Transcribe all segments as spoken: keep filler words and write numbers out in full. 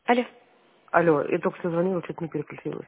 Алло. Алло, я только что звонила, что-то не переключилась.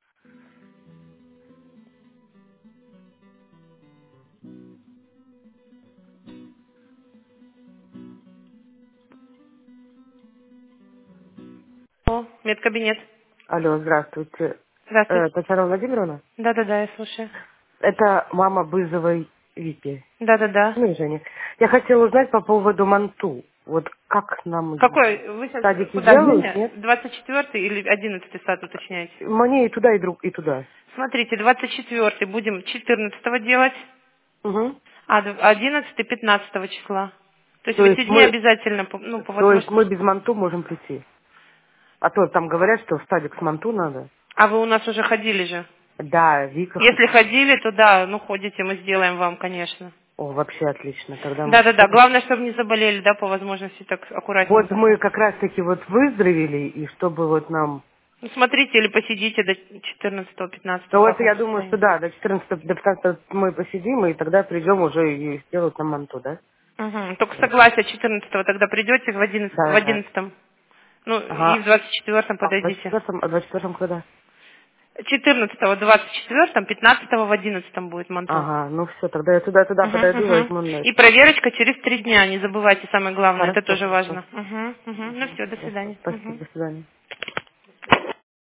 О, медкабинет. Алло, здравствуйте. Э, Здравствуйте. Татьяна Владимировна? Да-да-да, я слушаю. Это мама Бызовой Вики. Да-да-да. Ну и Женя. Я хотела узнать по поводу манту. Вот как нам Какой? Вы в сейчас садике куда, делают, Женя? нет? двадцать четвёртый или одиннадцатый сад уточняете? Мне и туда, и, друг, и туда. Смотрите, двадцать четвёртый будем четырнадцатого делать, Угу. а одиннадцатый пятнадцатого числа. То есть То в есть эти дни мы, обязательно, по- ну, по то есть мы возможности. без манту можем прийти. А то там говорят, что в садик с манту надо. А вы у нас уже ходили же? Да, Вика. х- Если ходили, то да, ну ходите, мы сделаем вам, конечно. О, вообще отлично. Тогда мы Да-да-да, сходим. главное, чтобы не заболели, да, по возможности так Вот аккуратненько. мы как раз таки вот выздоровели, и чтобы вот нам. Ну, смотрите или посидите до четырнадцатого-пятнадцатого, Ну вот как вам я думаю, что состояние. да, до четырнадцатого, до пятнадцатого мы посидим, и тогда придем уже и сделают нам манту, да? Угу. Только Вот. согласие четырнадцатого тогда придете в одиннадцатом, в Да, да. одиннадцатом. Ну, и в Ага. двадцать четвёртом А в двадцать подойдите. четвёртом, а в двадцать четвёртом когда? четырнадцатого, двадцать четвёртом, пятнадцатого в одиннадцатом будет манту. Ага, ну все, тогда я туда-туда Угу, подойду, угу. возьму на И это. проверочка через три дня, не забывайте, самое главное, это Хорошо, тоже хорошо. важно. Угу, угу. Ну Угу, все, до хорошо. свидания. Спасибо, Угу. до свидания.